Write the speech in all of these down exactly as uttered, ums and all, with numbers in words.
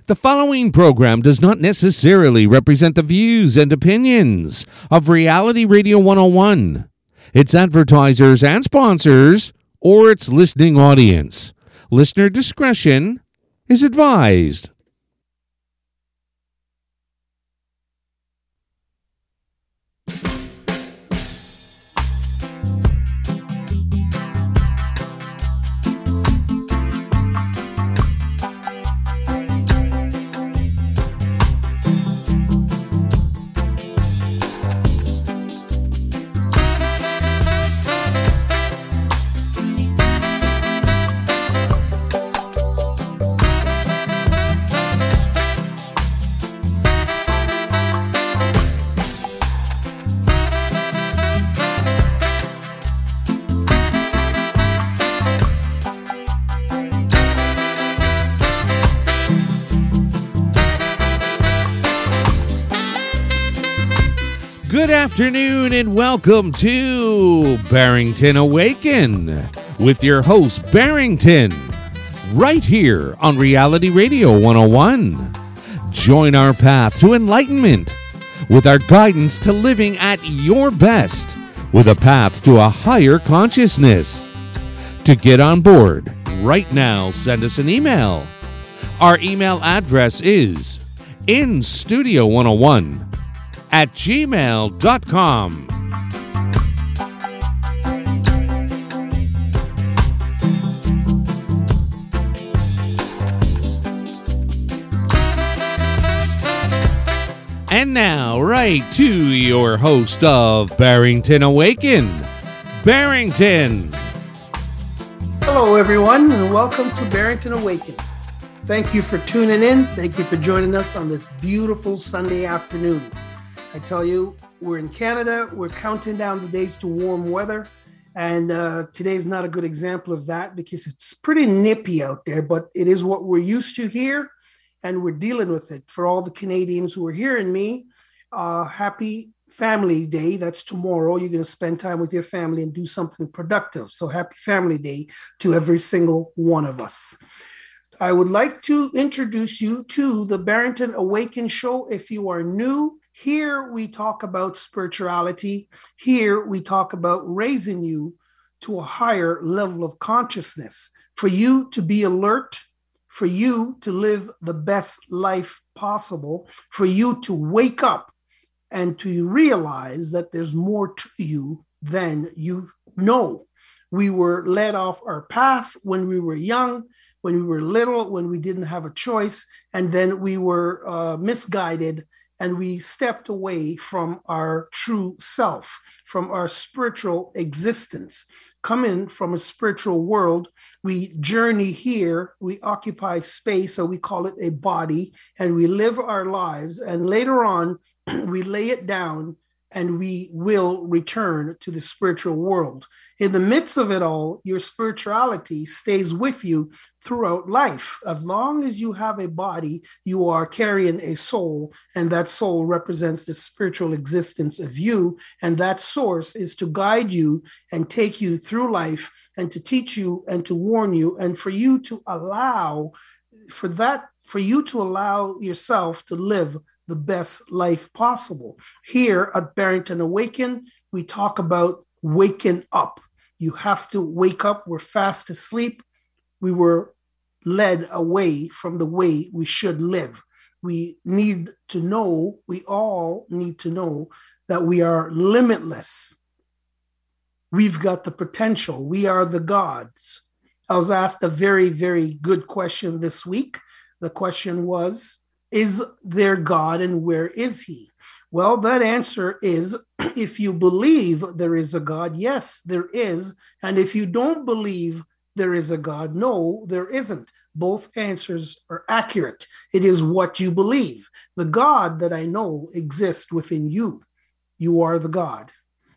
The following program does not necessarily represent the views and opinions of Reality Radio one oh one, its advertisers and sponsors, or its listening audience. Listener discretion is advised. Good afternoon and welcome to Barrington Awaken with your host Barrington, right here on Reality Radio one oh one. Join our path to enlightenment with our guidance to living at your best with a path to a higher consciousness. To get on board right now, send us an email. Our email address is in studio one oh one at gmail dot com. And now, right to your host of Barrington Awaken, Barrington. Hello, everyone, and welcome to Barrington Awaken. Thank you for tuning in. Thank you for joining us on this beautiful Sunday afternoon. I tell you, we're in Canada. We're counting down the days to warm weather. And uh, today's not a good example of that because it's pretty nippy out there, but it is what we're used to here. And we're dealing with it. For all the Canadians who are hearing me, uh, happy Family Day. That's tomorrow. You're going to spend time with your family and do something productive. So happy Family Day to every single one of us. I would like to introduce you to the Barrington Awaken Show. If you are new, here we talk about spirituality. Here we talk about raising you to a higher level of consciousness, for you to be alert, for you to live the best life possible, for you to wake up and to realize that there's more to you than you know. We were led off our path when we were young, when we were little, when we didn't have a choice, and then we were uh, misguided. And we stepped away from our true self, from our spiritual existence. Coming from a spiritual world, we journey here, we occupy space, so we call it a body, and we live our lives. And later on, we lay it down and we will return to the spiritual world. In the midst of it all, your spirituality stays with you throughout life. As long as you have a body, you are carrying a soul, and that soul represents the spiritual existence of you. And that source is to guide you and take you through life and to teach you and to warn you, and for you to allow, for that, for you to allow yourself to live the best life possible. Here at Barrington Awaken, we talk about waking up. You have to wake up. We're fast asleep. We were led away from the way we should live. We need to know, we all need to know that we are limitless. We've got the potential. We are the gods. I was asked a very, very good question this week. The question was, is there God and where is he? Well, that answer is, if you believe there is a God, yes, there is. And if you don't believe there is a God, no, there isn't. Both answers are accurate. It is what you believe. The God that I know exists within you. You are the God.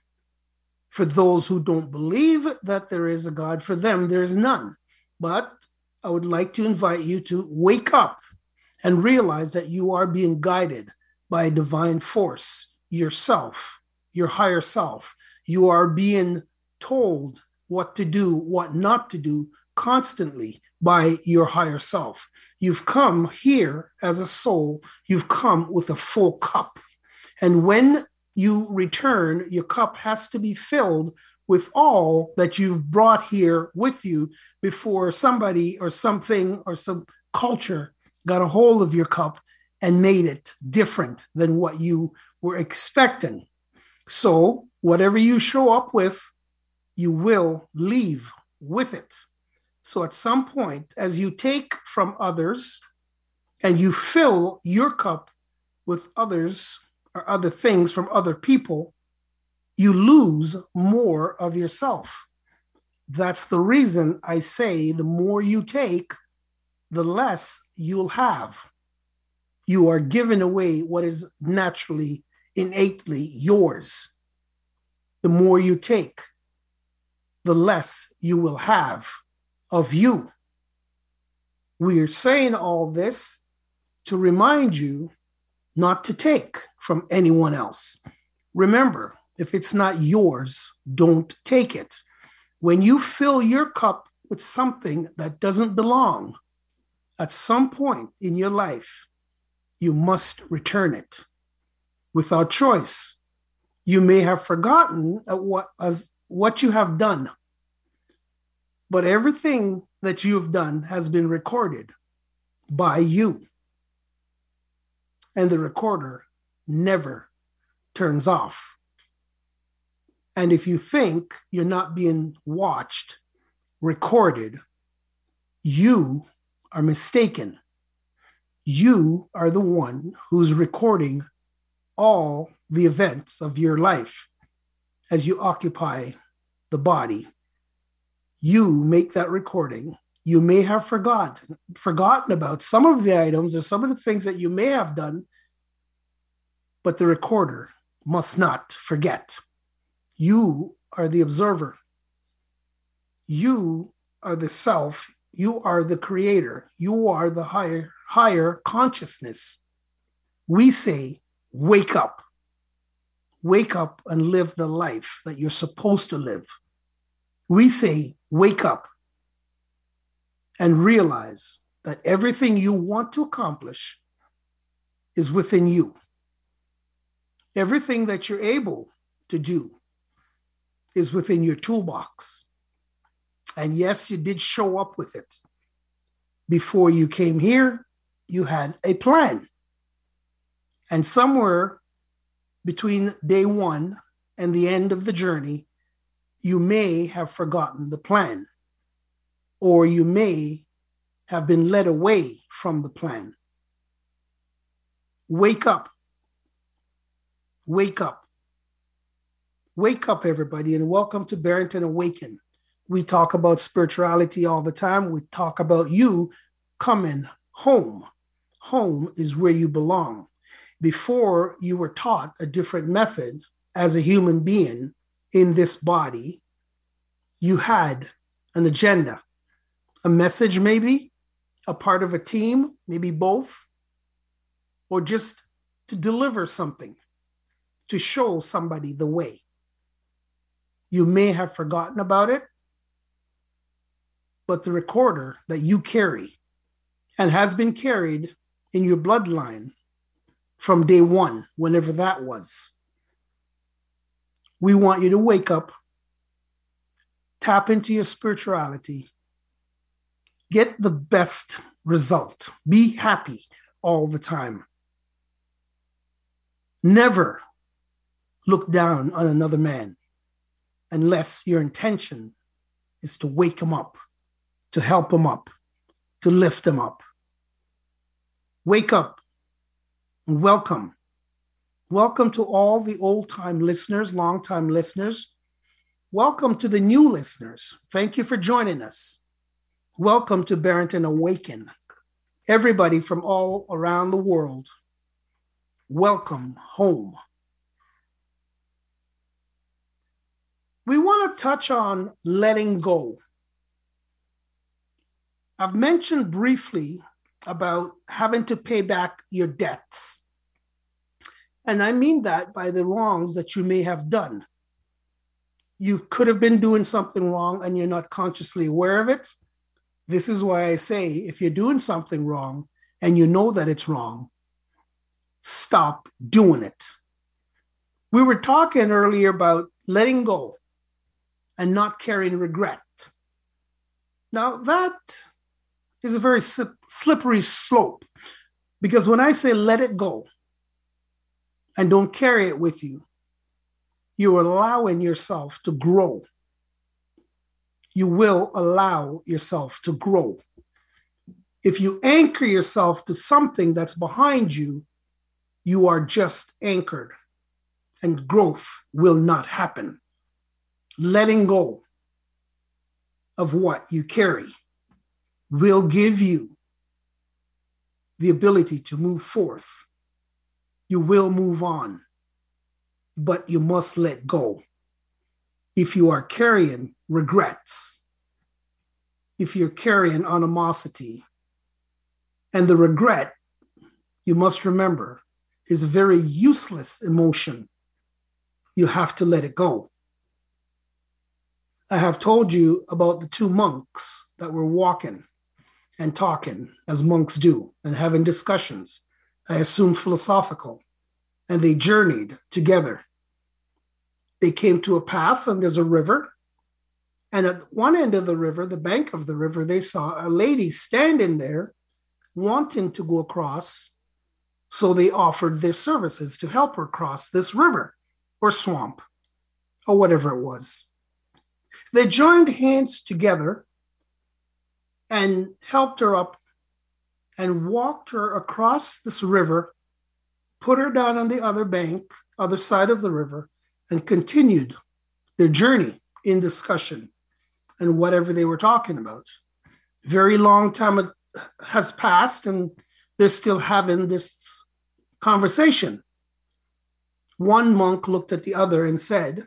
For those who don't believe that there is a God, for them, there is none. But I would like to invite you to wake up and realize that you are being guided by a divine force, yourself, your higher self. You are being told what to do, what not to do constantly by your higher self. You've come here as a soul. You've come with a full cup. And when you return, your cup has to be filled with all that you've brought here with you before somebody or something or some culture got a hold of your cup and made it different than what you were expecting. So whatever you show up with, you will leave with it. So at some point, as you take from others and you fill your cup with others or other things from other people, you lose more of yourself. That's the reason I say the more you take, the less you'll have. You are giving away what is naturally, innately yours. The more you take, the less you will have of you. We are saying all this to remind you not to take from anyone else. Remember, if it's not yours, don't take it. When you fill your cup with something that doesn't belong, at some point in your life, you must return it without choice. You may have forgotten what, as, what you have done, but everything that you have done has been recorded by you. And the recorder never turns off. And if you think you're not being watched, recorded, you are mistaken. You are the one who's recording all the events of your life as you occupy the body. You make that recording. You may have forgotten, forgotten about some of the items or some of the things that you may have done, but the recorder must not forget. You are the observer. You are the self. You are the creator. You are the higher, higher consciousness. We say, wake up. Wake up and live the life that you're supposed to live. We say, wake up and realize that everything you want to accomplish is within you. Everything that you're able to do is within your toolbox. And yes, you did show up with it. Before you came here, you had a plan. And somewhere between day one and the end of the journey, you may have forgotten the plan, or you may have been led away from the plan. Wake up. Wake up. Wake up, everybody, and welcome to Barrington Awaken. We talk about spirituality all the time. We talk about you coming home. Home is where you belong. Before you were taught a different method as a human being in this body, you had an agenda, a message maybe, a part of a team, maybe both, or just to deliver something, to show somebody the way. You may have forgotten about it, but the recorder that you carry and has been carried in your bloodline from day one, whenever that was. We want you to wake up, tap into your spirituality, get the best result, be happy all the time. Never look down on another man unless your intention is to wake him up, to help him up, to lift him up. Wake up and welcome. Welcome to all the old-time listeners, long-time listeners. Welcome to the new listeners. Thank you for joining us. Welcome to Barrington Awaken. Everybody from all around the world, welcome home. We want to touch on letting go. I've mentioned briefly about having to pay back your debts. And I mean that by the wrongs that you may have done. You could have been doing something wrong and you're not consciously aware of it, This is why I say, if you're doing something wrong and you know that it's wrong, stop doing it. We were talking earlier about letting go and not carrying regret. Now, that is a very slippery slope, because when I say let it go and don't carry it with you, you're allowing yourself to grow. You will allow yourself to grow. If you anchor yourself to something that's behind you, you are just anchored, and growth will not happen. Letting go of what you carry will give you the ability to move forth. You will move on, but you must let go. If you are carrying regrets, if you're carrying animosity, and the regret, you must remember, is a very useless emotion. You have to let it go. I have told you about the two monks that were walking and talking as monks do and having discussions, I assume philosophical, and they journeyed together. They came to a path and there's a river. And at one end of the river, the bank of the river, they saw a lady standing there wanting to go across. So they offered their services to help her cross this river or swamp or whatever it was. They joined hands together and helped her up and walked her across this river, put her down on the other bank, other side of the river, and continued their journey in discussion and whatever they were talking about. Very long time has passed and they're still having this conversation. One monk looked at the other and said,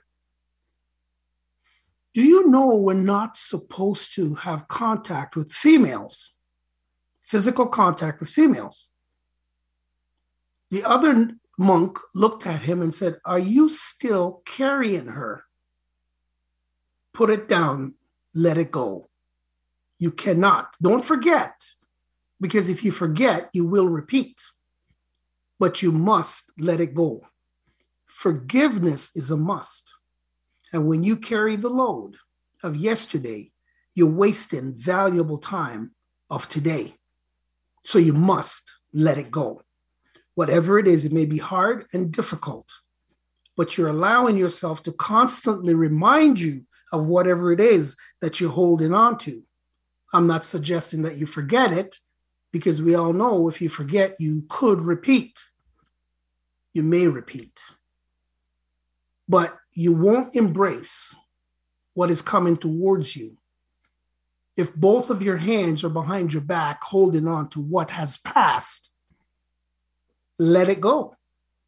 "Do you know we're not supposed to have contact with females, physical contact with females?" The other monk looked at him and said, "Are you still carrying her? Put it down, let it go. You cannot. Don't forget, because if you forget, you will repeat. But you must let it go. Forgiveness is a must. And when you carry the load of yesterday, you're wasting valuable time of today. So you must let it go. Whatever it is, it may be hard and difficult, but you're allowing yourself to constantly remind you of whatever it is that you're holding on to. I'm not suggesting that you forget it, because we all know if you forget, you could repeat. You may repeat. But you won't embrace what is coming towards you if both of your hands are behind your back holding on to what has passed. Let it go.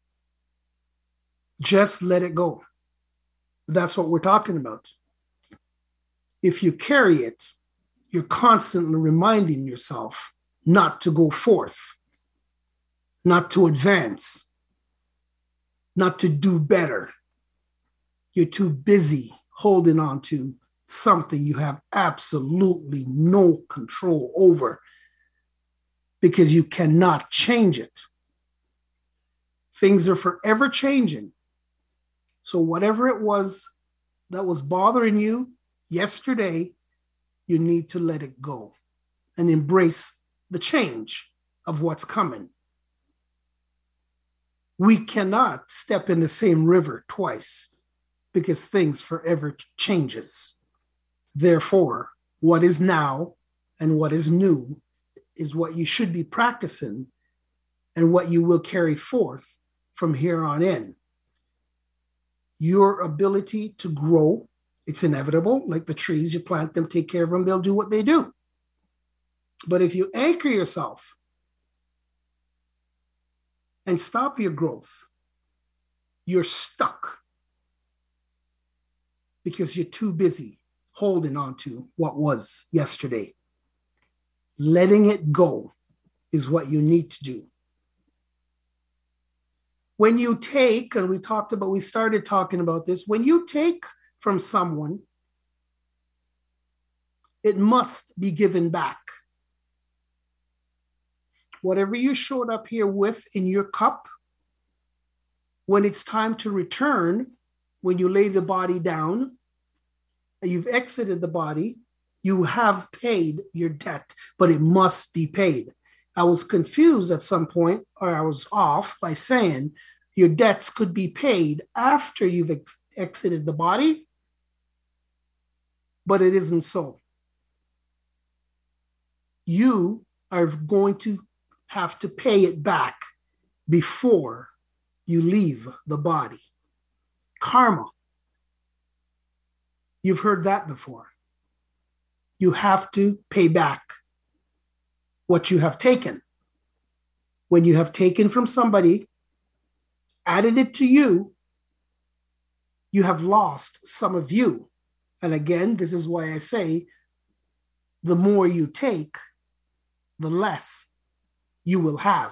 Just let it go. That's what we're talking about. If you carry it, you're constantly reminding yourself not to go forth, not to advance, not to do better. You're too busy holding on to something you have absolutely no control over, because you cannot change it. Things are forever changing. So whatever it was that was bothering you yesterday, you need to let it go and embrace the change of what's coming. We cannot step in the same river twice, because things forever changes. Therefore, what is now and what is new is what you should be practicing and what you will carry forth from here on in. Your ability to grow, it's inevitable. Like the trees, you plant them, take care of them, they'll do what they do. But if you anchor yourself and stop your growth, you're stuck, because you're too busy holding on to what was yesterday. Letting it go is what you need to do. When you take, and we talked about, we started talking about this, when you take from someone, it must be given back. Whatever you showed up here with in your cup, when it's time to return, when you lay the body down, you've exited the body, you have paid your debt, but it must be paid. I was confused at some point, or I was off by saying your debts could be paid after you've ex- exited the body, but it isn't so. You are going to have to pay it back before you leave the body. Karma. You've heard that before. You have to pay back what you have taken. When you have taken from somebody, added it to you, you have lost some of you. And again, this is why I say, the more you take, the less you will have.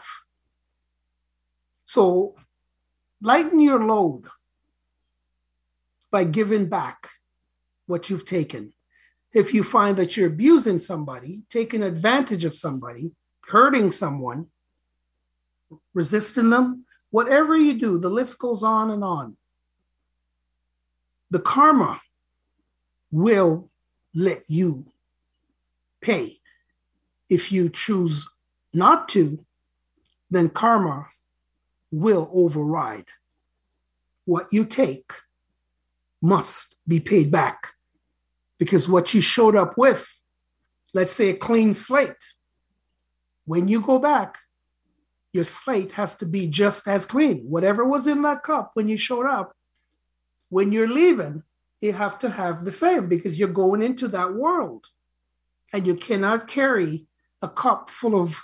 So lighten your load by giving back what you've taken. If you find that you're abusing somebody, taking advantage of somebody, hurting someone, resisting them, whatever you do, the list goes on and on. The karma will let you pay. If you choose not to, then karma will override. What you take must be paid back, because what you showed up with, let's say a clean slate, when you go back, your slate has to be just as clean. Whatever was in that cup when you showed up, when you're leaving, you have to have the same, because you're going into that world and you cannot carry a cup full of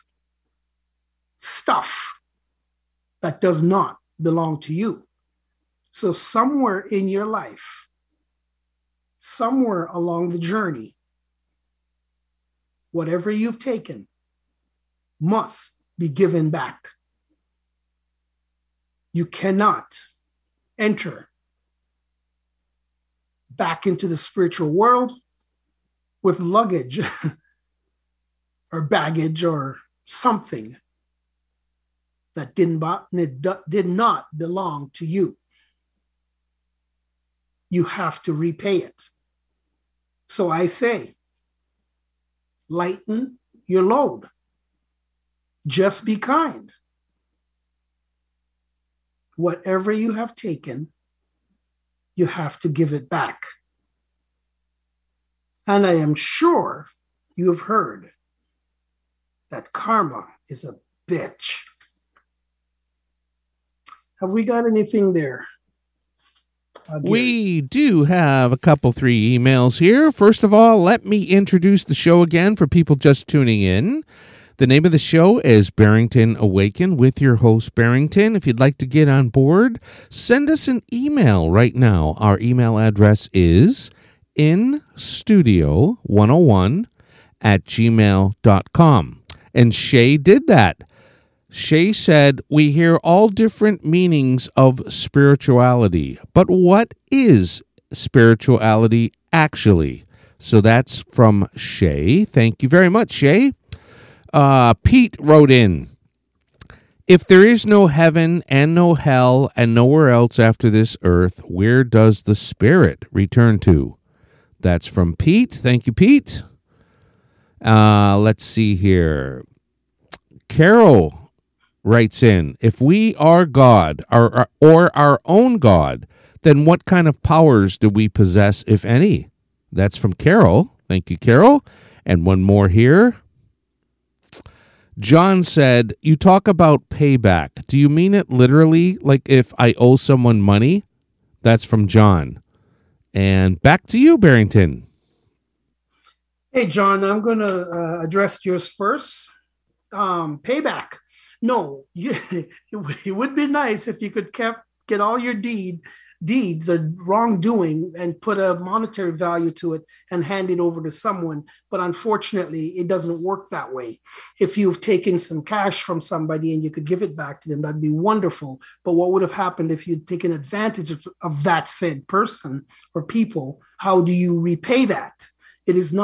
stuff that does not belong to you. So somewhere in your life, somewhere along the journey, whatever you've taken must be given back. You cannot enter back into the spiritual world with luggage or baggage or something that didn't, did not belong to you. You have to repay it. So I say, lighten your load. Just be kind. Whatever you have taken, you have to give it back. And I am sure you have heard that karma is a bitch. Have we got anything there? Uh, we do have a couple, three emails here. First of all, let me introduce the show again for people just tuning in. The name of the show is Barrington Awaken with your host, Barrington. If you'd like to get on board, send us an email right now. Our email address is in studio one oh one at gmail dot com. And Shay did that. Shay said, we hear all different meanings of spirituality, but what is spirituality actually? So that's from Shay. Thank you very much, Shay. Uh, Pete wrote in, if there is no heaven and no hell and nowhere else after this earth, where does the spirit return to? That's from Pete. Thank you, Pete. Uh, let's see here. Carol writes in, if we are God or, or our own God, then what kind of powers do we possess, if any? That's from Carol. Thank you, Carol. And one more here. John said, you talk about payback. Do you mean it literally, like if I owe someone money? That's from John. And back to you, Barrington. Hey, John, I'm going to uh, address yours first. Um, payback. No, you, it would be nice if you could kept, get all your deed deeds or wrongdoing and put a monetary value to it and hand it over to someone. But unfortunately, it doesn't work that way. If you've taken some cash from somebody and you could give it back to them, that'd be wonderful. But what would have happened if you'd taken advantage of, of that said person or people? How do you repay that? It is not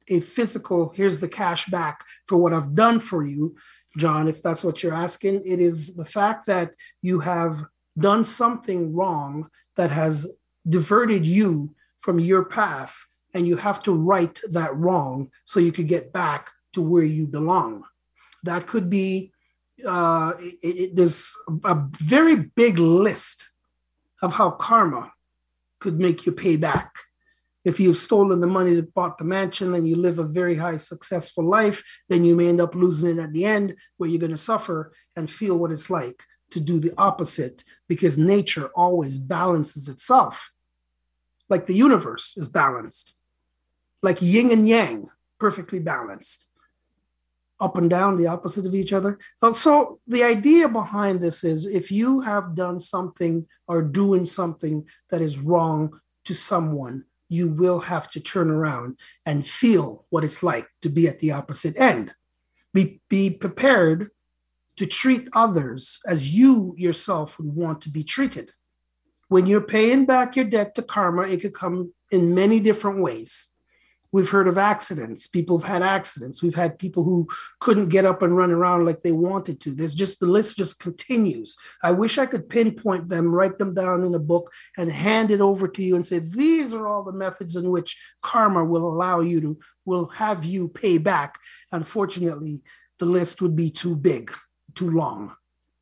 a physical, here's the cash back for what I've done for you, John, if that's what you're asking. It is the fact that you have done something wrong that has diverted you from your path, and you have to right that wrong so you could get back to where you belong. That could be, uh, it, it, there's a very big list of how karma could make you pay back. If you've stolen the money that bought the mansion and you live a very high successful life, then you may end up losing it at the end, where you're going to suffer and feel what it's like to do the opposite, because nature always balances itself. Like the universe is balanced, like yin and yang, perfectly balanced. Up and down, the opposite of each other. So the idea behind this is, if you have done something or doing something that is wrong to someone, you will have to turn around and feel what it's like to be at the opposite end. Be, be prepared to treat others as you yourself would want to be treated. When you're paying back your debt to karma, it could come in many different ways. We've heard of accidents. People have had accidents. We've had people who couldn't get up and run around like they wanted to. There's just, the list just continues. I wish I could pinpoint them, write them down in a book, and hand it over to you and say, these are all the methods in which karma will allow you to, will have you pay back. Unfortunately, the list would be too big, too long.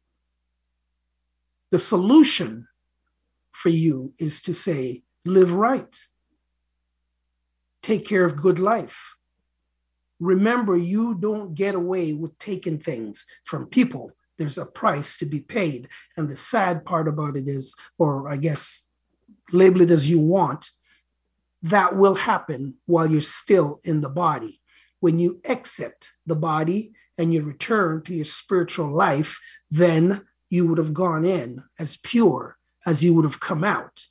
The solution for you is to say, live right. Take care of good life. Remember, you don't get away with taking things from people. There's a price to be paid. And the sad part about it is, or I guess label it as you want, that will happen while you're still in the body. When you exit the body and you return to your spiritual life, then you would have gone in as pure as you would have come out.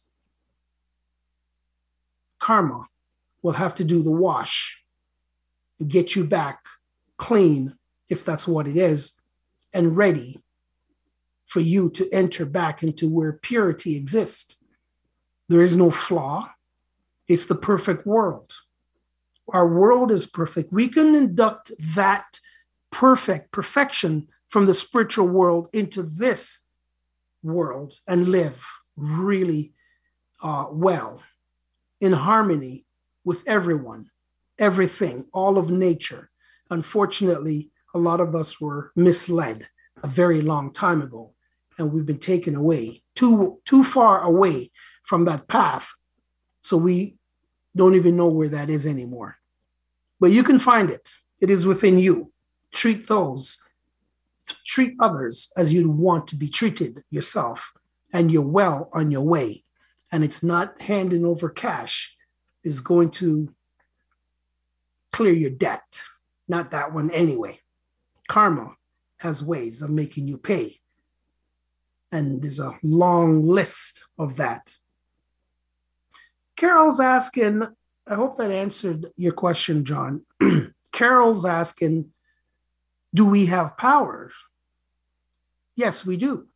Karma will have to do the wash to get you back clean, if that's what it is, and ready for you to enter back into where purity exists. There is no flaw. It's the perfect world. Our world is perfect. We can induct that perfect perfection from the spiritual world into this world and live really uh, well, in harmony with everyone, everything, all of nature. Unfortunately, a lot of us were misled a very long time ago, and we've been taken away, too, too far away from that path. So we don't even know where that is anymore. But you can find it. It is within you. Treat those, treat others as you'd want to be treated yourself, and you're well on your way. And it's not handing over cash is going to clear your debt. Not that one anyway. Karma has ways of making you pay. And there's a long list of that. Carol's asking, I hope that answered your question, John. Carol's asking, do we have powers? Yes, we do.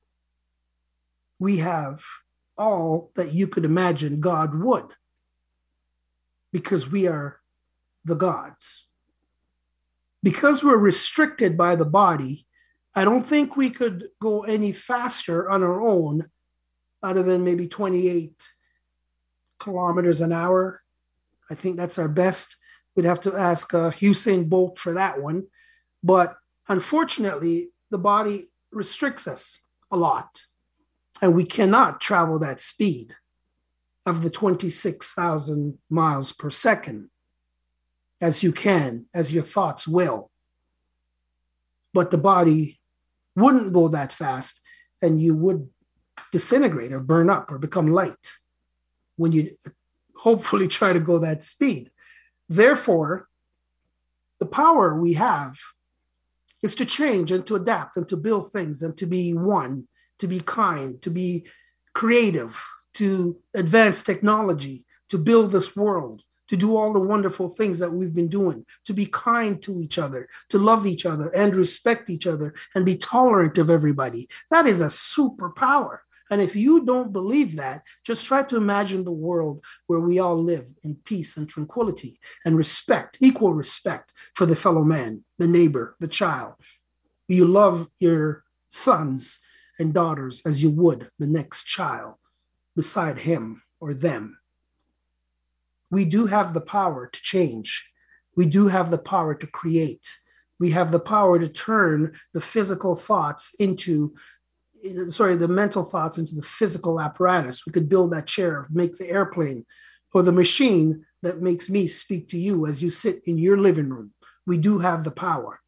We have all that you could imagine God would, because we are the gods. Because we're restricted by the body, I don't think we could go any faster on our own, other than maybe twenty-eight kilometers an hour. I think that's our best. We'd have to ask uh, Usain Bolt for that one. But unfortunately, the body restricts us a lot, and we cannot travel that speed of the twenty-six thousand miles per second as you can, as your thoughts will. But the body wouldn't go that fast, and you would disintegrate or burn up or become light when you hopefully try to go that speed. Therefore, the power we have is to change and to adapt and to build things and to be one, to be kind, to be creative, to advance technology, to build this world, to do all the wonderful things that we've been doing, to be kind to each other, to love each other and respect each other and be tolerant of everybody. That is a superpower. And if you don't believe that, just try to imagine the world where we all live in peace and tranquility and respect, equal respect for the fellow man, the neighbor, the child. You love your sons and daughters as you would the next child beside him or them. We do have the power to change. We do have the power to create. We have the power to turn the physical thoughts into sorry, the mental thoughts into the physical apparatus. We could build that chair, make the airplane, or the machine that makes me speak to you as you sit in your living room. We do have the power.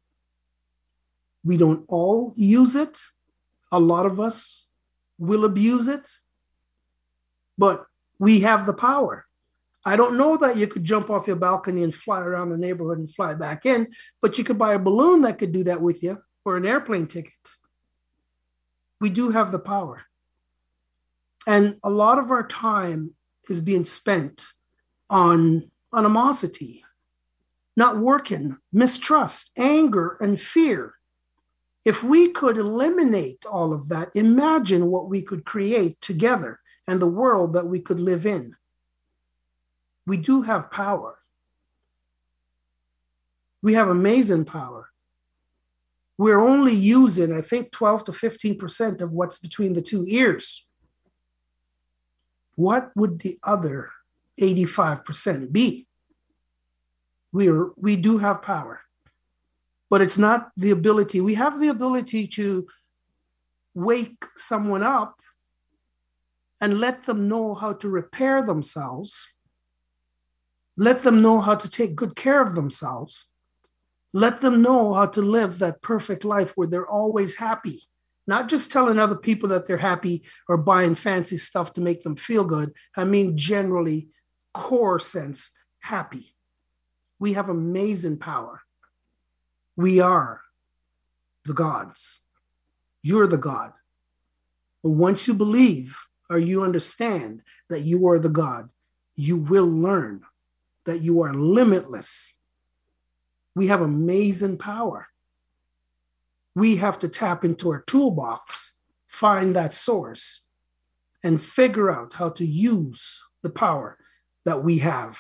We don't all use it. A lot of us will abuse it, but we have the power. I don't know that you could jump off your balcony and fly around the neighborhood and fly back in, but you could buy a balloon that could do that with you, or an airplane ticket. We do have the power. And a lot of our time is being spent on animosity, not working, mistrust, anger, and fear. If we could eliminate all of that, imagine what we could create together and the world that we could live in. We do have power. We have amazing power. We're only using, I think, twelve to fifteen percent of what's between the two ears. What would the other eighty-five percent be? We're, we do have power, but it's not the ability. We have the ability to wake someone up and let them know how to repair themselves. Let them know how to take good care of themselves. Let them know how to live that perfect life where they're always happy, not just telling other people that they're happy or buying fancy stuff to make them feel good. I mean, generally, core sense, happy. We have amazing power. We are the gods. You're the God. But once you believe or you understand that you are the God, you will learn that you are limitless. We have amazing power. We have to tap into our toolbox, find that source, and figure out how to use the power that we have.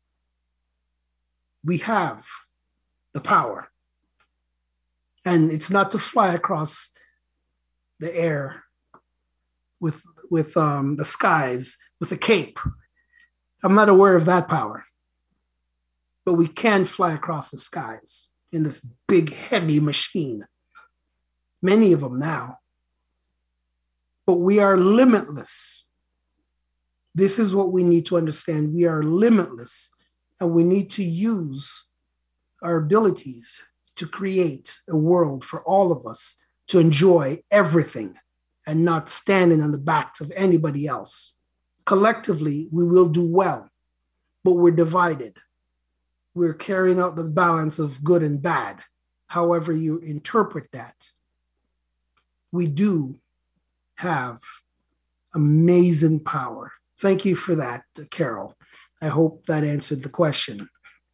We have the power. And it's not to fly across the air with, with um, the skies, with a cape. I'm not aware of that power. But we can fly across the skies in this big, heavy machine. Many of them now. But we are limitless. This is what we need to understand. We are limitless, and we need to use our abilities to create a world for all of us to enjoy everything and not standing on the backs of anybody else. Collectively, we will do well, but we're divided. We're carrying out the balance of good and bad, however you interpret that. We do have amazing power. Thank you for that, Carol. I hope that answered the question.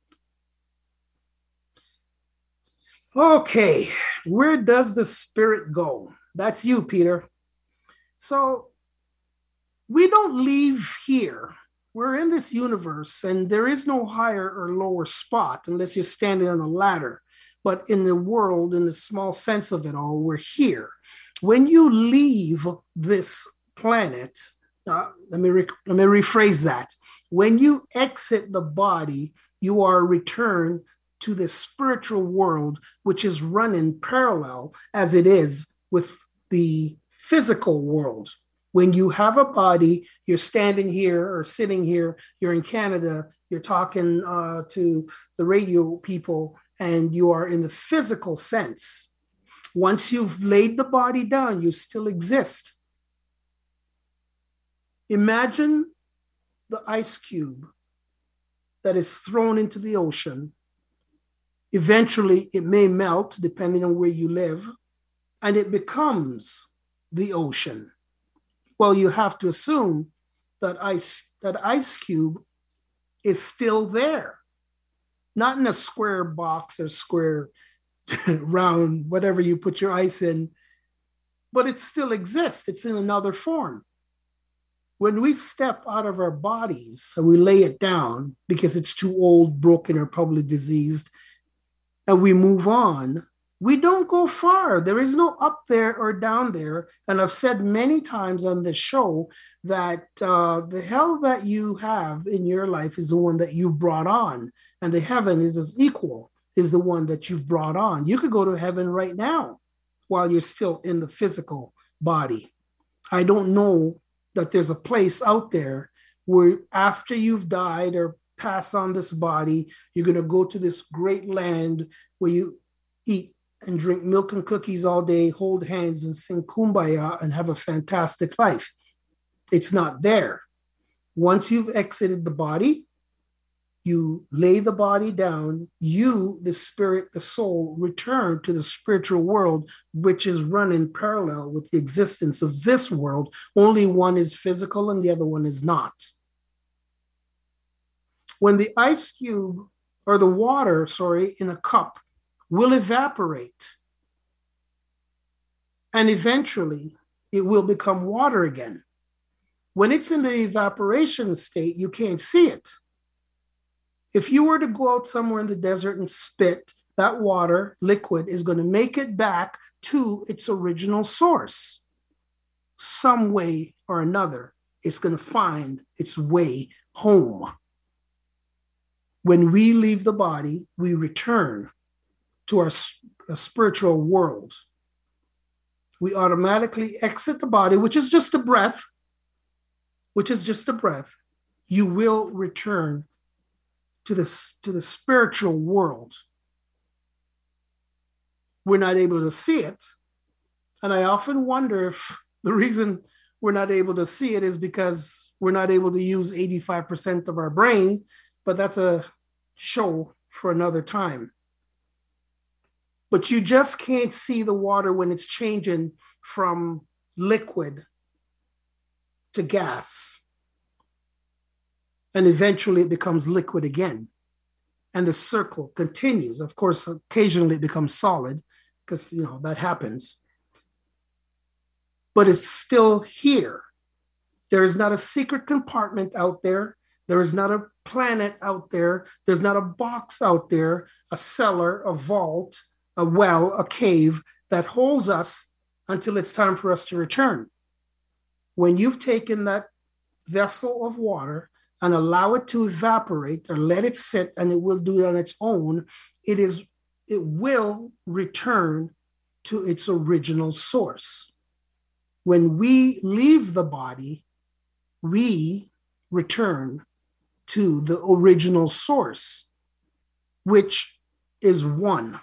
Okay, where does the spirit go? That's you, Peter. So we don't leave here. We're in this universe, and there is no higher or lower spot unless you're standing on a ladder. But in the world, in the small sense of it all, we're here. When you leave this planet, uh, let me re- let me rephrase that. When you exit the body, you are returned to the spiritual world, which is running parallel as it is with the physical world. When you have a body, you're standing here or sitting here, you're in Canada, you're talking uh, to the radio people, and you are in the physical sense. Once you've laid the body down, you still exist. Imagine the ice cube that is thrown into the ocean. Eventually, it may melt, depending on where you live, and it becomes the ocean. Well, you have to assume that ice, that ice cube is still there, not in a square box or square round, whatever you put your ice in. but it still exists. It's in another form. When we step out of our bodies and we lay it down because it's too old, broken, or probably diseased, and we move on, we don't go far. There is no up there or down there. And I've said many times on this show that uh, the hell that you have in your life is the one that you brought on, and the heaven is as equal, is the one that you've brought on. You could go to heaven right now while you're still in the physical body. I don't know that there's a place out there where after you've died or pass on this body, you're going to go to this great land where you eat and drink milk and cookies all day, hold hands and sing kumbaya and have a fantastic life. It's not there. Once you've exited the body, you lay the body down, you, the spirit, the soul, return to the spiritual world, which is running parallel with the existence of this world. Only one is physical and the other one is not. When the ice cube or the water, sorry, in a cup will evaporate, and eventually it will become water again. When it's in the evaporation state, you can't see it. If you were to go out somewhere in the desert and spit, that water, liquid, is going to make it back to its original source. Some way or another, it's going to find its way home. When we leave the body, we return to our, our spiritual world. We automatically exit the body, which is just a breath, which is just a breath. You will return to the, to the spiritual world. We're not able to see it. And I often wonder if the reason we're not able to see it is because we're not able to use eighty-five percent of our brain, but that's a show for another time. But you just can't see the water when it's changing from liquid to gas. And eventually it becomes liquid again. And the circle continues. Of course, occasionally it becomes solid because, you know, that happens. But it's still here. There is not a secret compartment out there. There is not a planet out there. There's not a box out there, a cellar, a vault, a well, a cave that holds us until it's time for us to return. When you've taken that vessel of water and allow it to evaporate or let it sit, and it will do it on its own, it is it will return to its original source. When we leave the body, we return to the original source, which is one.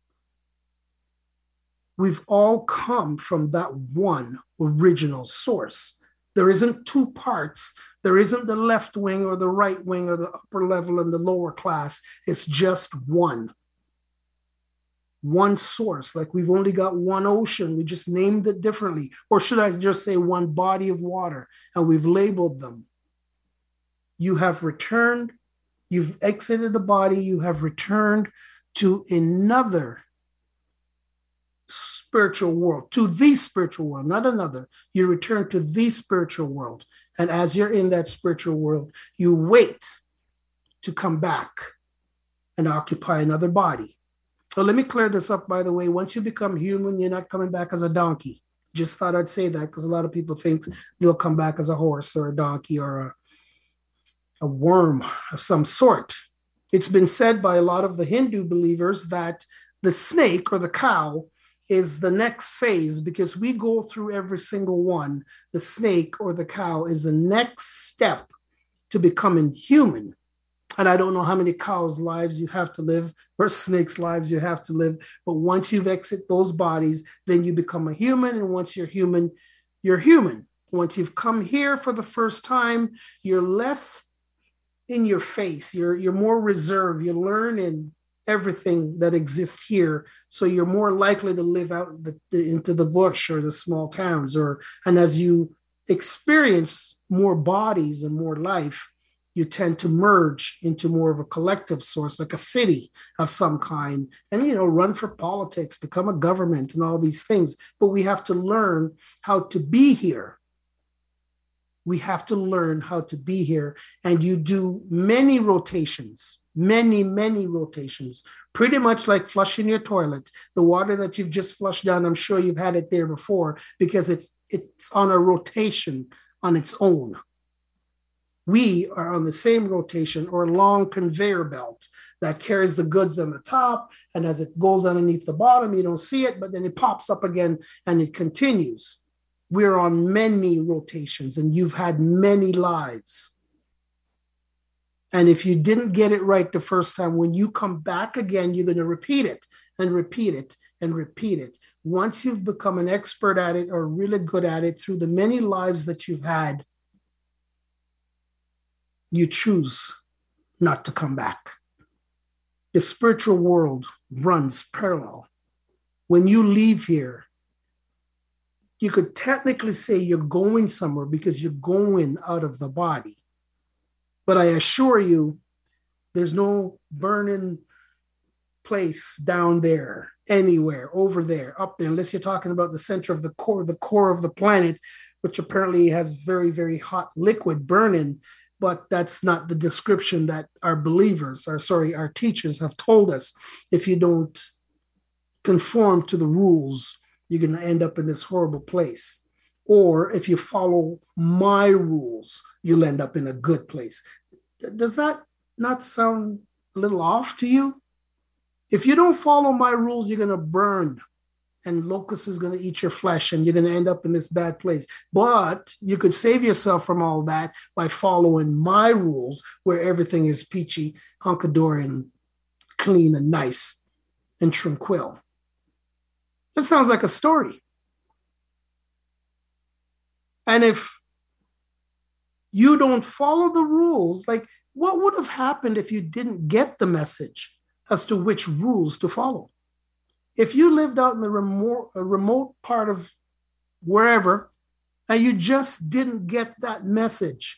We've all come from that one original source. There isn't two parts. There isn't the left wing or the right wing or the upper level and the lower class. It's just one. One source. Like we've only got one ocean. We just named it differently. Or should I just say one body of water, and we've labeled them. You have returned. You've exited the body. You have returned to another spiritual world, to the spiritual world, not another. You return to the spiritual world. And as you're in that spiritual world, you wait to come back and occupy another body. So let me clear this up, by the way. Once you become human, you're not coming back as a donkey. Just thought I'd say that because a lot of people think you'll come back as a horse or a donkey or a, a worm of some sort. It's been said by a lot of the Hindu believers that the snake or the cow is the next phase, because we go through every single one. The snake or the cow is the next step to becoming human. And I don't know how many cows' lives you have to live or snakes' lives you have to live. But once you've exited those bodies, then you become a human. And once you're human, you're human. Once you've come here for the first time, you're less in your face. You're, you're more reserved. You learn in everything that exists here. So you're more likely to live out the, the, into the bush or the small towns. Or, and as you experience more bodies and more life, you tend to merge into more of a collective source, like a city of some kind, and, you know, run for politics, become a government and all these things. But we have to learn how to be here. We have to learn how to be here. And you do many rotations, many, many rotations, pretty much like flushing your toilet. The water that you've just flushed down, I'm sure you've had it there before, because it's it's on a rotation on its own. We are on the same rotation, or long conveyor belt that carries the goods on the top. And as it goes underneath the bottom, you don't see it, but then it pops up again and it continues. We're on many rotations, and you've had many lives. And if you didn't get it right the first time, when you come back again, you're going to repeat it and repeat it and repeat it. Once you've become an expert at it or really good at it through the many lives that you've had, you choose not to come back. The spiritual world runs parallel. When you leave here, you could technically say you're going somewhere because you're going out of the body. But I assure you, there's no burning place down there, anywhere, over there, up there, unless you're talking about the center of the core, the core of the planet, which apparently has very, very hot liquid burning. But that's not the description that our believers, or sorry, our teachers have told us. If you don't conform to the rules, you're going to end up in this horrible place. Or if you follow my rules, you'll end up in a good place. Does that not sound a little off to you? If you don't follow my rules, you're going to burn, and locusts is going to eat your flesh, and you're going to end up in this bad place. But you could save yourself from all that by following my rules, where everything is peachy, hunky-dory, and clean and nice and tranquil. That sounds like a story. And if you don't follow the rules, like, what would have happened if you didn't get the message as to which rules to follow? If you lived out in the remote, a remote part of wherever, and you just didn't get that message,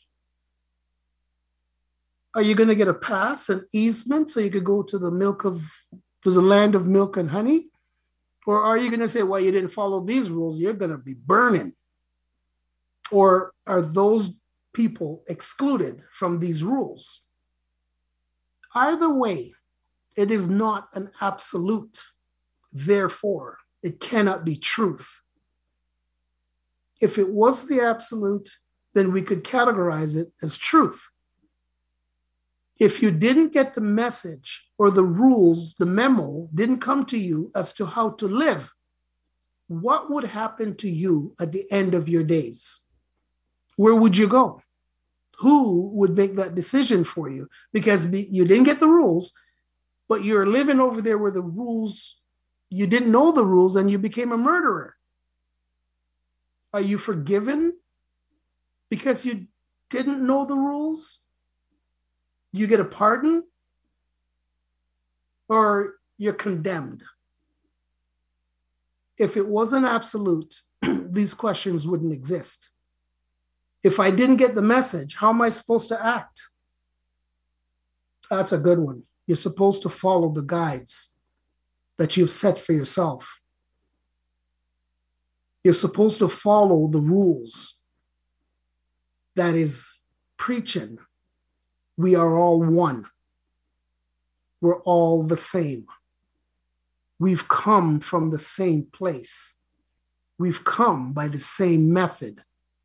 are you going to get a pass, an easement, so you could go to the milk of, to the land of milk and honey? Or are you going to say, well, you didn't follow these rules, you're going to be burning? Or are those people excluded from these rules? Either way, it is not an absolute. Therefore, it cannot be truth. If it was the absolute, then we could categorize it as truth. If you didn't get the message, or the rules, the memo didn't come to you as to how to live, what would happen to you at the end of your days? Where would you go? Who would make that decision for you? Because you didn't get the rules, but you're living over there where the rules, you didn't know the rules, and you became a murderer. Are you forgiven because you didn't know the rules? You get a pardon? Or you're condemned? If it wasn't absolute, these questions wouldn't exist. If I didn't get the message, how am I supposed to act? That's a good one. You're supposed to follow the guides that you've set for yourself. You're supposed to follow the rules that is preaching. We are all one. We're all the same. We've come from the same place. We've come by the same method.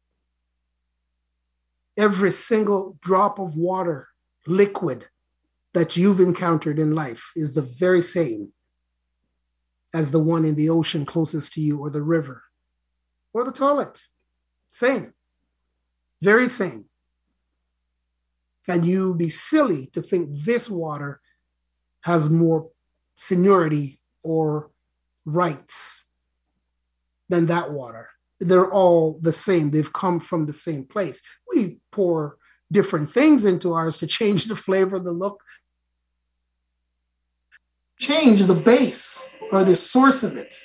Every single drop of water, liquid, that you've encountered in life is the very same as the one in the ocean closest to you, or the river, or the toilet. Same. Very same. And you'd be silly to think this water has more seniority or rights than that water. They're all the same. They've come from the same place. We pour different things into ours to change the flavor, the look, change the base or the source of it.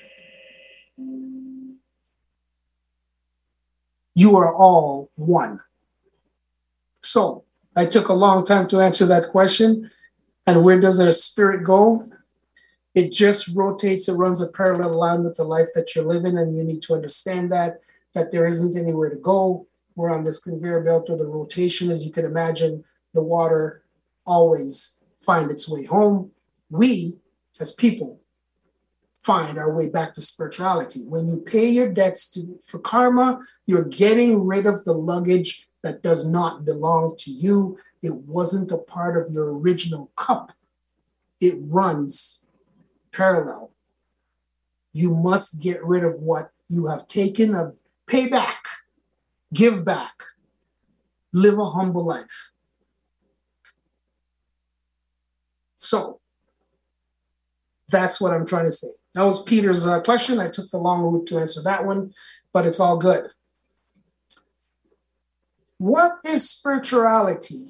You are all one. So I took a long time to answer that question. And where does our spirit go? It just rotates. It runs a parallel line with the life that you're living. And you need to understand that, that there isn't anywhere to go. We're on this conveyor belt or the rotation. As you can imagine, the water always find its way home. We, as people, find our way back to spirituality. When you pay your debts to, for karma, you're getting rid of the luggage that does not belong to you. It wasn't a part of your original cup. It runs parallel. You must get rid of what you have taken, of pay back, give back, live a humble life. So that's what I'm trying to say. That was Peter's uh, question. I took the long route to answer that one, but it's all good. What is spirituality?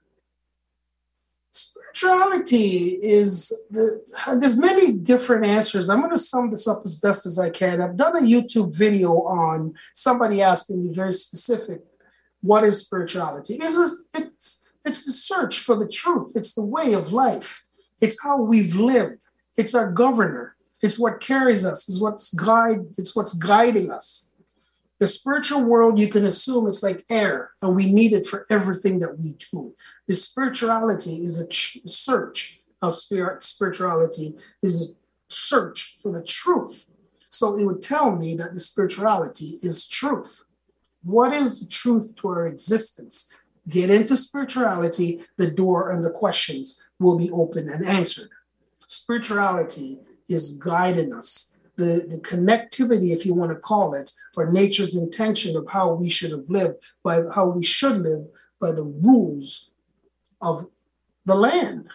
Spirituality is, the, there's many different answers. I'm going to sum this up as best as I can. I've done a YouTube video on somebody asking me very specific, what is spirituality? It's, it's, it's the search for the truth. It's the way of life. It's how we've lived. It's our governor. It's what carries us. It's what's guide. It's what's guiding us. The spiritual world, you can assume it's like air, and we need it for everything that we do. The spirituality is a ch- search. Of spirit, spirituality is a search for the truth. So it would tell me that the spirituality is truth. What is the truth to our existence? Get into spirituality, the door and the questions will be open and answered. Spirituality is guiding us. The, the connectivity, if you want to call it, or nature's intention of how we should have lived, by how we should live by the rules of the land.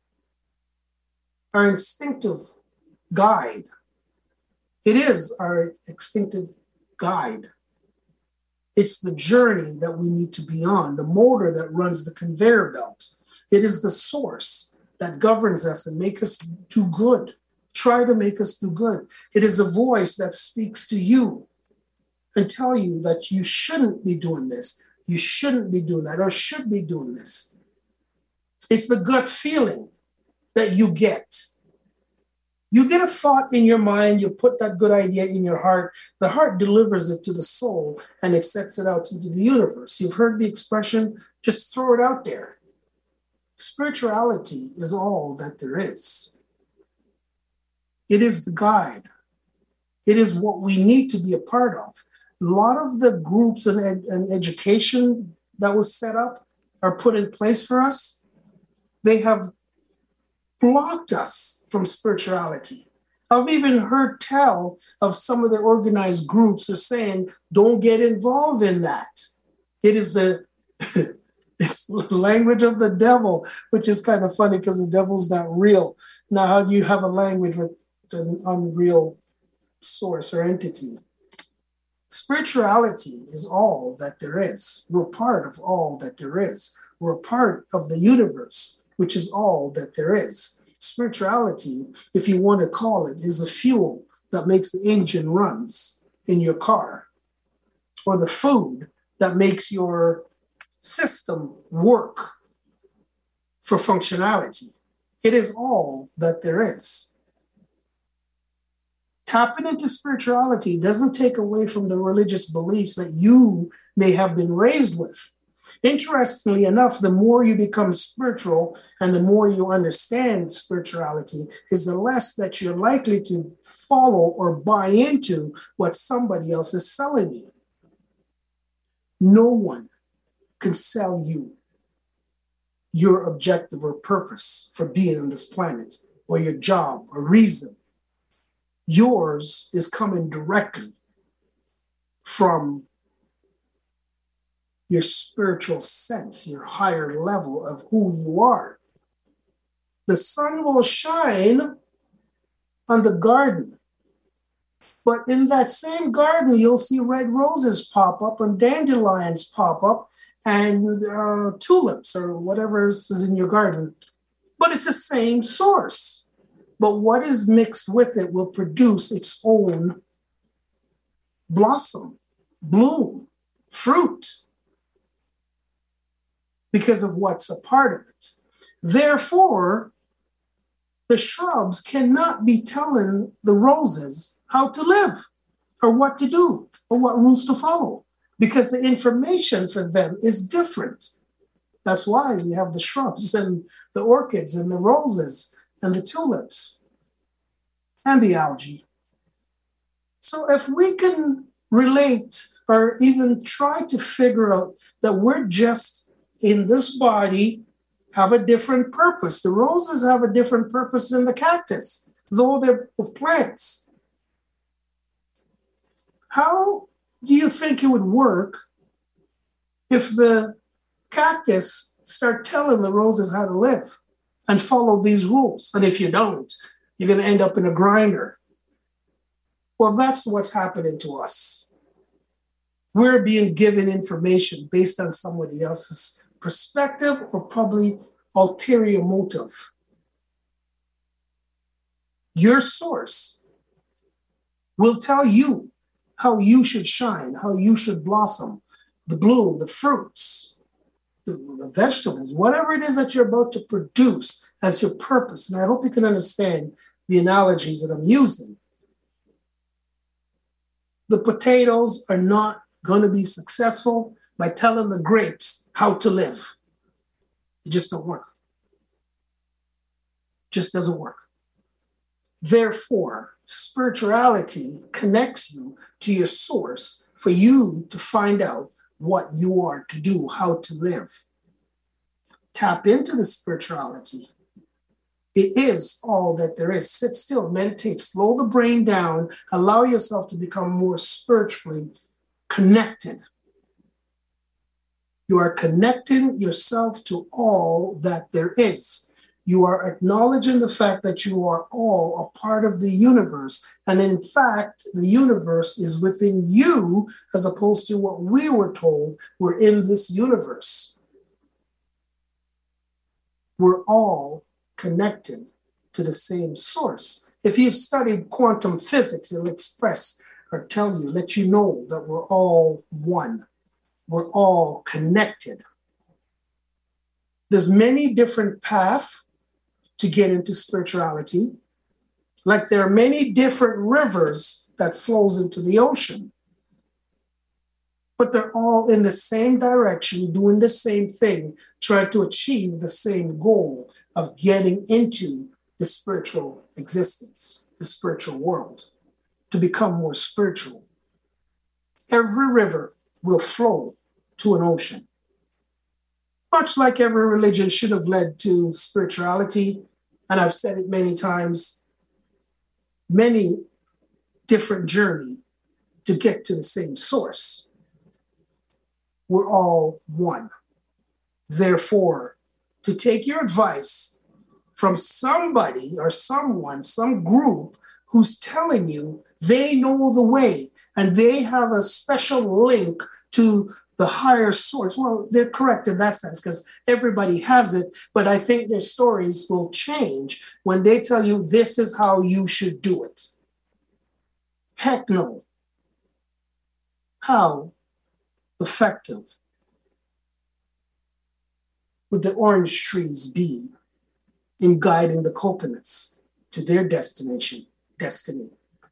Our instinctive guide. It is our instinctive guide. It's the journey that we need to be on, the motor that runs the conveyor belt. It is the source that governs us and make us do good. Try to make us do good. It is a voice that speaks to you and tell you that you shouldn't be doing this, you shouldn't be doing that, or should be doing this. It's the gut feeling that you get. You get a thought in your mind, you put that good idea in your heart, the heart delivers it to the soul, and it sets it out into the universe. You've heard the expression, just throw it out there. Spirituality is all that there is. It is the guide. It is what we need to be a part of. A lot of the groups and, ed- and education that was set up are put in place for us. They have blocked us from spirituality. I've even heard tell of some of the organized groups are saying, don't get involved in that. It is the, it's the language of the devil, which is kind of funny because the devil's not real. Now, how do you have a language with an unreal source or entity? Spirituality is all that there is. We're part of all that there is. We're a part of the universe, which is all that there is. Spirituality, if you want to call it, is the fuel that makes the engine runs in your car, or the food that makes your system work for functionality. It is all that there is. Tapping into spirituality doesn't take away from the religious beliefs that you may have been raised with. Interestingly enough, the more you become spiritual and the more you understand spirituality, is the less that you're likely to follow or buy into what somebody else is selling you. No one can sell you your objective or purpose for being on this planet, or your job or reason. Yours is coming directly from your spiritual sense, your higher level of who you are. The sun will shine on the garden, but in that same garden, you'll see red roses pop up and dandelions pop up and uh, tulips or whatever is in your garden. But it's the same source. But what is mixed with it will produce its own blossom, bloom, fruit. because of what's a part of it. Therefore, the shrubs cannot be telling the roses how to live or what to do or what rules to follow, because the information for them is different. That's why we have the shrubs and the orchids and the roses and the tulips and the algae. So if we can relate or even try to figure out that we're just in this body, have a different purpose. The roses have a different purpose than the cactus, though they're plants. How do you think it would work if the cactus start telling the roses how to live and follow these rules? And if you don't, you're going to end up in a grinder. Well, that's what's happening to us. We're being given information based on somebody else's perspective or probably ulterior motive. Your source will tell you how you should shine, how you should blossom, the bloom, the fruits, the, the vegetables, whatever it is that you're about to produce as your purpose. And I hope you can understand the analogies that I'm using. The potatoes are not going to be successful by telling the grapes how to live. It just don't work. Just doesn't work. Therefore, spirituality connects you to your source for you to find out what you are to do, how to live. Tap into the spirituality. It is all that there is. Sit still, meditate, slow the brain down, allow yourself to become more spiritually connected. You are connecting yourself to all that there is. You are acknowledging the fact that you are all a part of the universe. And in fact, the universe is within you, as opposed to what we were told we're in this universe. We're all connected to the same source. If you've studied quantum physics, it'll express or tell you, let you know that we're all one. We're all connected. There's many different paths to get into spirituality. Like there are many different rivers that flows into the ocean. But they're all in the same direction, doing the same thing, trying to achieve the same goal of getting into the spiritual existence, the spiritual world, to become more spiritual. Every river will flow to an ocean. Much like every religion should have led to spirituality, and I've said it many times, many different journeys to get to the same source. We're all one. Therefore, to take your advice from somebody or someone, some group who's telling you they know the way and they have a special link to the higher source. Well, they're correct in that sense because everybody has it, but I think their stories will change when they tell you this is how you should do it. Heck no. How effective would the orange trees be in guiding the coconuts to their destination, destiny?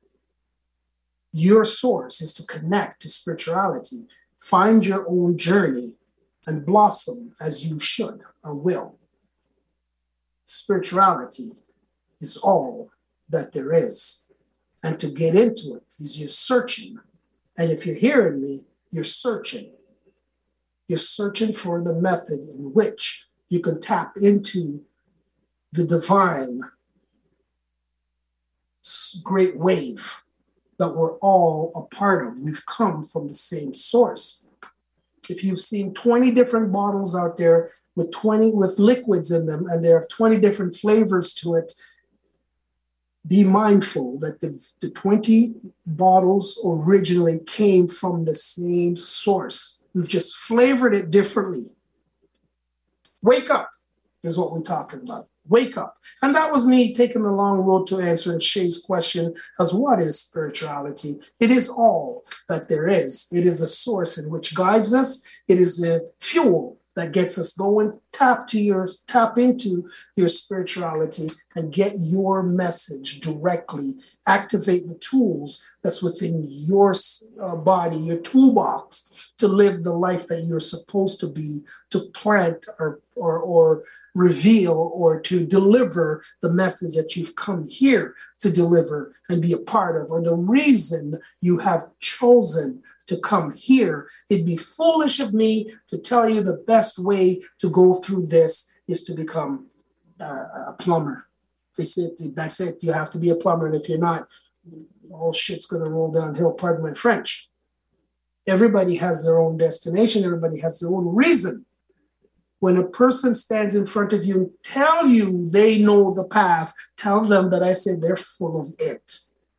Your source is to connect to spirituality, find your own journey, and blossom as you should or will. Spirituality is all that there is. And to get into it is you're searching. And if you're hearing me, you're searching. You're searching for the method in which you can tap into the divine great wave that we're all a part of. We've come from the same source. If you've seen twenty different bottles out there with twenty with liquids in them, and there are twenty different flavors to it, be mindful that the, the twenty bottles originally came from the same source. We've just flavored it differently. Wake up is what we're talking about. Wake up. And that was me taking the long road to answering Shay's question as what is spirituality? It is all that there is. It is the source in which guides us. It is the fuel that gets us going. Tap to your tap into your spirituality and get your message directly. Activate the tools that's within your uh, body, your toolbox, to live the life that you're supposed to be, to plant or or or reveal or to deliver the message that you've come here to deliver and be a part of, or the reason you have chosen to come here. It'd be foolish of me to tell you the best way to go through this is to become uh, a plumber. They said, that's it. You have to be a plumber. And if you're not, all shit's going to roll downhill. Pardon my French. Everybody has their own destination. Everybody has their own reason. When a person stands in front of you and tell you they know the path, tell them that I said they're full of it.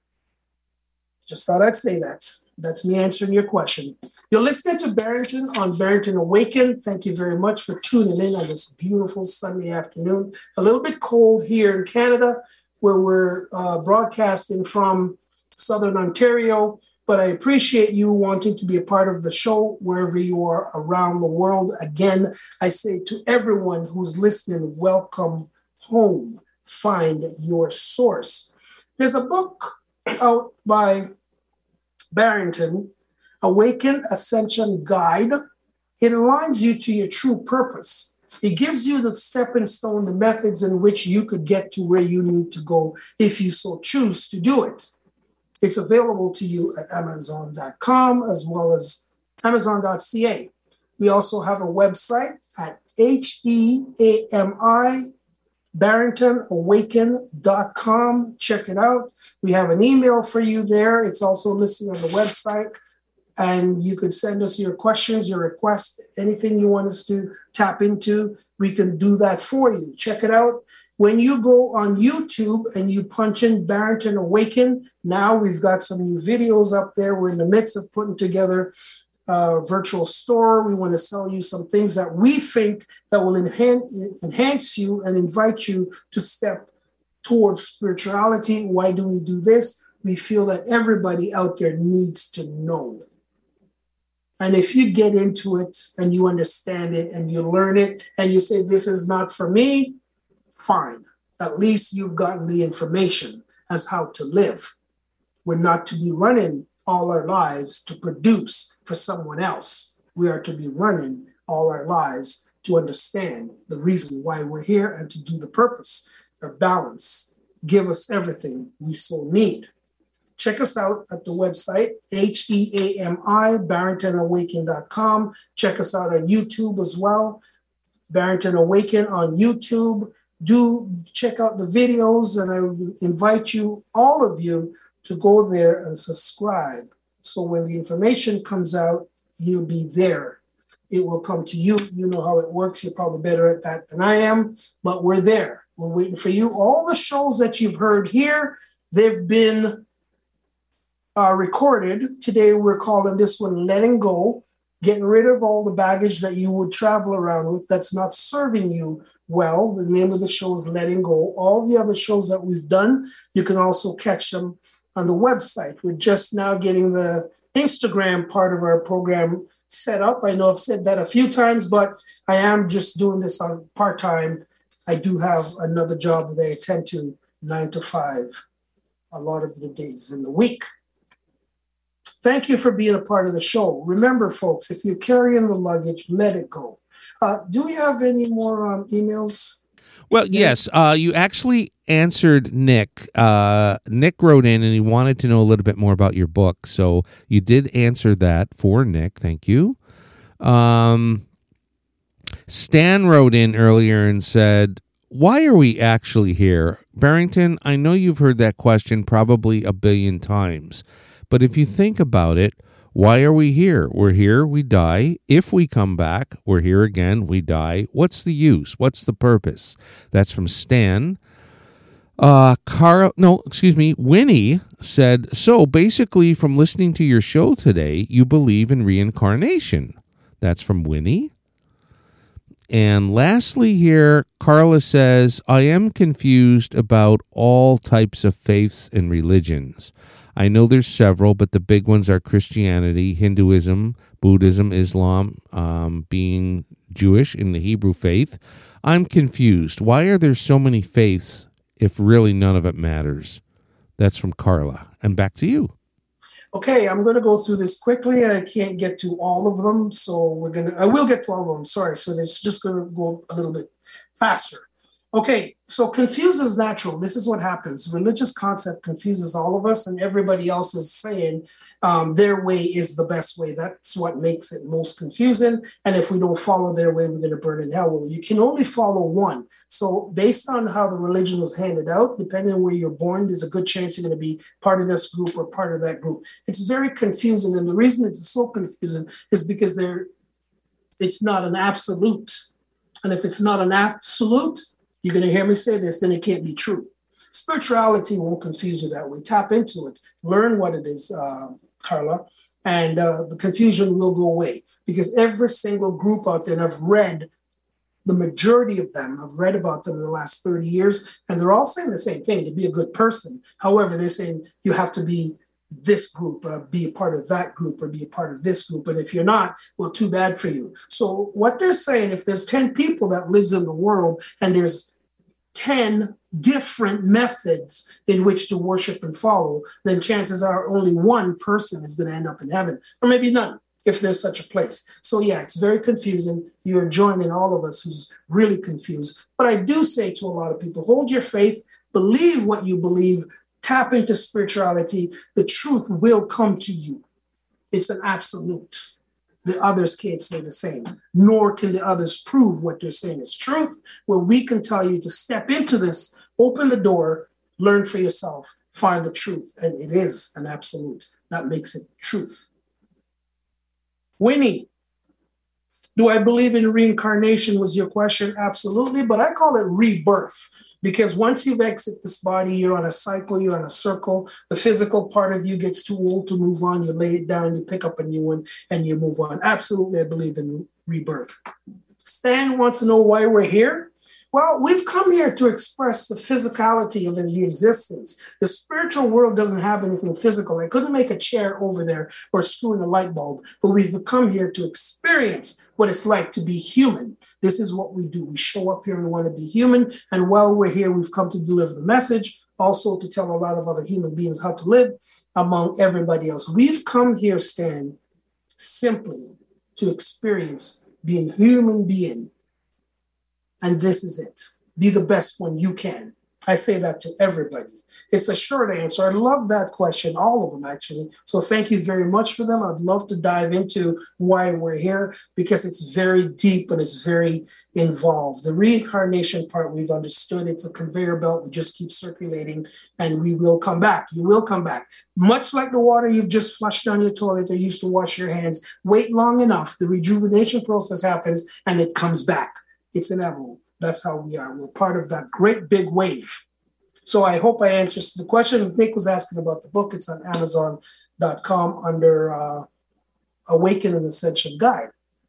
Just thought I'd say that. That's me answering your question. You're listening to Barrington on Barrington Awaken. Thank you very much for tuning in on this beautiful Sunday afternoon. A little bit cold here in Canada, where we're uh, broadcasting from Southern Ontario, but I appreciate you wanting to be a part of the show wherever you are around the world. Again, I say to everyone who's listening, welcome home. Find your source. There's a book out by Barrington, Awaken Ascension Guide. It aligns you to your true purpose. It gives you the stepping stone, the methods in which you could get to where you need to go if you so choose to do it. It's available to you at amazon dot com as well as amazon dot c a. We also have a website at H E A M I barrington awaken dot com. Check it out. We have an email for you there. It's also listed on the website. And you could send us your questions, your requests, anything you want us to tap into. We can do that for you. Check it out. When you go on YouTube and you punch in Barrington Awaken, now we've got some new videos up there. We're in the midst of putting together a virtual store. We want to sell you some things that we think that will enhance, enhance you and invite you to step towards spirituality. Why do we do this? We feel that everybody out there needs to know. And if you get into it and you understand it and you learn it and you say, this is not for me, fine. At least you've gotten the information as how to live. We're not to be running all our lives to produce for someone else. We are to be running all our lives to understand the reason why we're here and to do the purpose or balance. Give us everything we so need. Check us out at the website, H E A M I, barrington awaken dot com. Check us out on YouTube as well, Barrington Awaken on YouTube. Do check out the videos, and I invite you, all of you, to go there and subscribe. So when the information comes out, you'll be there. It will come to you. You know how it works. You're probably better at that than I am, but we're there. We're waiting for you. All the shows that you've heard here, they've been uh, recorded. Today, we're calling this one Letting Go, getting rid of all the baggage that you would travel around with that's not serving you well. The name of the show is Letting Go. All the other shows that we've done, you can also catch them on the website. We're just now getting the Instagram part of our program set up. I know I've said that a few times, but I am just doing this on part-time. I do have another job that I attend to nine to five a lot of the days in the week. Thank you for being a part of the show. Remember, folks, if you're carrying the luggage, let it go. Uh, do we have any more um, emails? Well, yes. Uh, you actually answered Nick. Uh, Nick wrote in and he wanted to know a little bit more about your book. So you did answer that for Nick. Thank you. Um, Stan wrote in earlier and said, why are we actually here? Barrington, I know you've heard that question probably a billion times. But if you think about it, why are we here? We're here, we die. If we come back, we're here again, we die. What's the use? What's the purpose? That's from Stan. Uh, Carl, no, excuse me, Winnie said, so basically from listening to your show today, you believe in reincarnation. That's from Winnie. And lastly here, Carla says, I am confused about all types of faiths and religions. I know there's several, but the big ones are Christianity, Hinduism, Buddhism, Islam, um, being Jewish in the Hebrew faith. I'm confused. Why are there so many faiths if really none of it matters? That's from Carla. And back to you. Okay, I'm going to go through this quickly. I can't get to all of them, so we're going to, I will get to all of them, sorry. So it's just going to go a little bit faster. Okay, so confused is natural. This is what happens. Religious concept confuses all of us, and everybody else is saying um, their way is the best way. That's what makes it most confusing. And if we don't follow their way, we're going to burn in hell. Well, you can only follow one. So based on how the religion was handed out, depending on where you're born, there's a good chance you're going to be part of this group or part of that group. It's very confusing. And the reason it's so confusing is because they're, it's not an absolute. And if it's not an absolute, you're going to hear me say this, then it can't be true. Spirituality won't confuse you that way. Tap into it. Learn what it is, uh, Carla, and uh, the confusion will go away. Because every single group out there, and I've read the majority of them, I've read about them in the last thirty years, and they're all saying the same thing, to be a good person. However, they're saying you have to be this group, uh, be a part of that group, or be a part of this group. And if you're not, well, too bad for you. So what they're saying, if there's ten people that lives in the world and there's ten different methods in which to worship and follow, then chances are only one person is going to end up in heaven, or maybe none, if there's such a place. So yeah, it's very confusing. You're joining all of us who's really confused. But I do say to a lot of people, hold your faith, believe what you believe, tap into spirituality. The truth will come to you. It's an absolute. The others can't say the same, nor can the others prove what they're saying is truth, where we can tell you to step into this, open the door, learn for yourself, find the truth, and it is an absolute. That makes it truth. Winnie, do I believe in reincarnation was your question? Absolutely, but I call it rebirth. Because once you've exited this body, you're on a cycle, you're on a circle. The physical part of you gets too old to move on. You lay it down, you pick up a new one, and you move on. Absolutely, I believe in rebirth. Stan wants to know why we're here. Well, we've come here to express the physicality of the existence. The spiritual world doesn't have anything physical. I couldn't make a chair over there or screw in a light bulb, but we've come here to experience what it's like to be human. This is what we do. We show up here and we want to be human. And while we're here, we've come to deliver the message, also to tell a lot of other human beings how to live among everybody else. We've come here, Stan, simply to experience being a human being. And this is it. Be the best one you can. I say that to everybody. It's a short answer. I love that question, all of them actually. So thank you very much for them. I'd love to dive into why we're here because it's very deep and it's very involved. The reincarnation part we've understood. It's a conveyor belt. We just keep circulating and we will come back. You will come back. Much like the water you've just flushed down your toilet or used to wash your hands. Wait long enough. The rejuvenation process happens and it comes back. It's inevitable. That's how we are. We're part of that great big wave. So I hope I answered the question. Nick was asking about the book. It's on amazon dot com under uh, Awaken an Ascension Guide.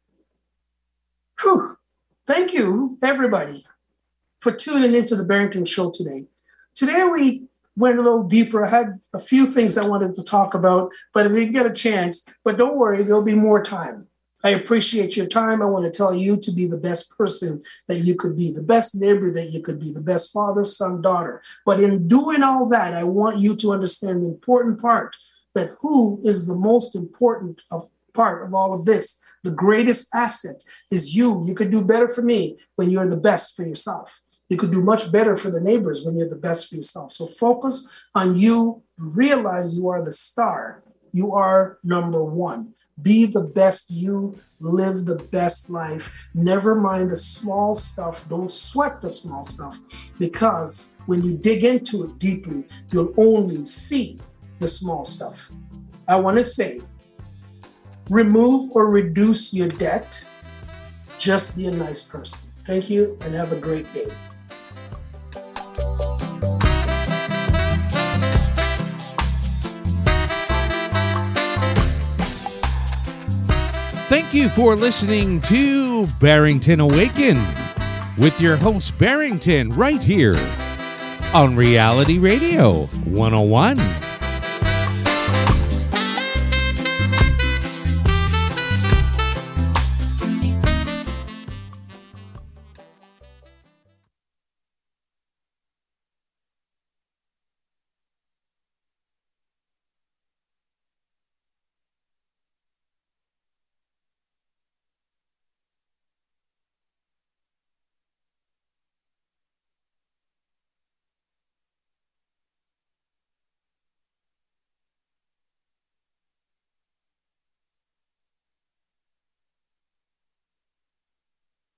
Whew. Thank you, everybody, for tuning into the Barrington Show today. Today we went a little deeper. I had a few things I wanted to talk about, but I didn't get a chance. But don't worry, there'll be more time. I appreciate your time. I want to tell you to be the best person that you could be, the best neighbor that you could be, the best father, son, daughter. But in doing all that, I want you to understand the important part, that who is the most important of part of all of this. The greatest asset is you. You could do better for me when you're the best for yourself. You could do much better for the neighbors when you're the best for yourself. So focus on you. Realize you are the star. You are number one. Be the best you, live the best life. Never mind the small stuff. Don't sweat the small stuff, because when you dig into it deeply, you'll only see the small stuff. I want to say, remove or reduce your debt. Just be a nice person. Thank you and have a great day. Thank you for listening to Barrington Awaken with your host Barrington right here on Reality Radio one oh one.